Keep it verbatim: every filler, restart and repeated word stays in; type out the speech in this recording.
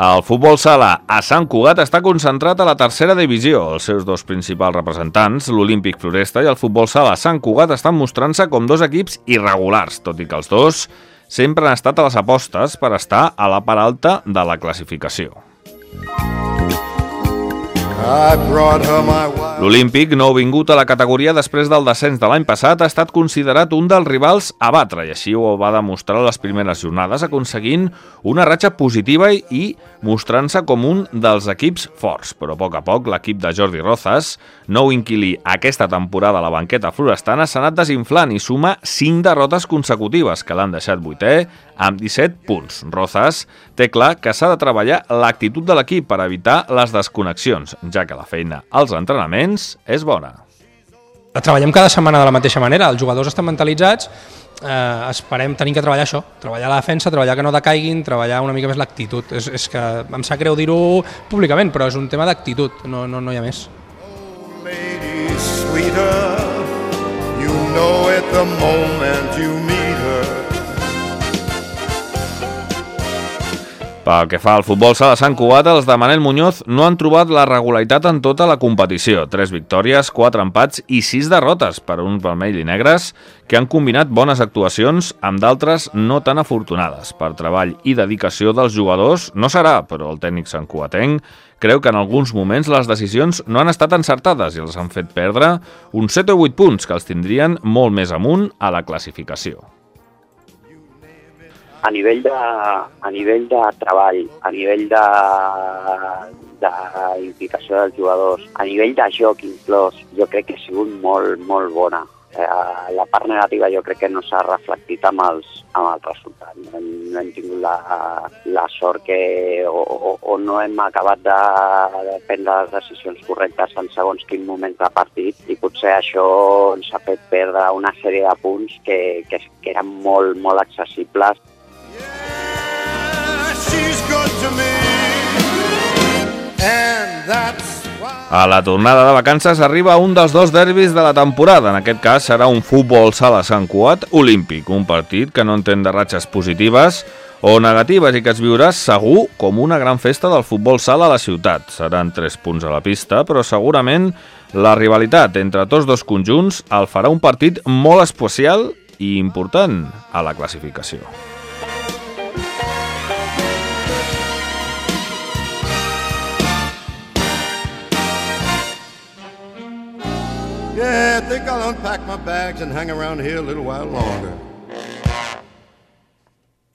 El futbol sala a Sant Cugat està concentrat a la tercera divisió. Els seus dos principals representants, l'Olímpic Floresta i el futbol sala a Sant Cugat, estan mostrant-se com dos equips irregulars, tot i que els dos sempre han estat a les apostes per estar a la part alta de la classificació. L'Olímpic, nou vingut a la categoria després del descens de l'any passat, ha estat considerat un dels rivals a batre i així ho va demostrar les primeres jornades, aconseguint una ratxa positiva i mostrant-se com un dels equips forts. Però a poc a poc l'equip de Jordi Rozas, nou inquilí aquesta temporada a la banqueta florestana, s'ha anat desinflant i suma cinc derrotes consecutives que l'han deixat vuitè amb disset punts. Rozas té clar que s'ha de treballar l'actitud de l'equip per evitar les desconnexions, ja que la feina als entrenaments és bona. Treballem cada setmana de la mateixa manera, els jugadors estan mentalitzats, eh, esperem tenir que treballar això, treballar la defensa, treballar que no decaiguin, treballar una mica més l'actitud. És, és que em sap greu dir-ho públicament, però és un tema d'actitud, no, no, no hi ha més. Oh, lady, sweeter, you know it the moment you meet her. Pel que fa al futbol sala Sant Cugat, els de Manel Muñoz no han trobat la regularitat en tota la competició. Tres victòries, quatre empats i sis derrotes per a uns vermell i negres que han combinat bones actuacions amb d'altres no tan afortunades. Per treball i dedicació dels jugadors no serà, però el tècnic santcugatenc creu que en alguns moments les decisions no han estat encertades i els han fet perdre uns set o vuit punts que els tindrien molt més amunt a la classificació. A nivell de, a nivell de treball, a nivell de, de implicació dels jugadors, a nivell de joc inclòs, jo crec que ha sigut molt, molt bona. Eh, la part negativa jo crec que no s'ha reflectit amb els, amb els resultats. No hem, no hem tingut la, la sort que o, o, o no hem acabat de, de prendre les decisions correctes en segons quin moment de partit i potser això ens ha fet perdre una sèrie de punts que, que, que eren molt, molt accessibles. A la tornada de vacances arriba un dels dos derbis de la temporada. En aquest cas serà un futbol sala Sant Cugat Olímpic, un partit que no entén de ratxes positives o negatives i que es viurà segur com una gran festa del futbol sala a la ciutat. Seran tres punts a la pista, però segurament la rivalitat entre tots dos conjunts el farà un partit molt especial i important a la classificació. Yeah, I think I'll unpack my bags and hang around here a little while longer.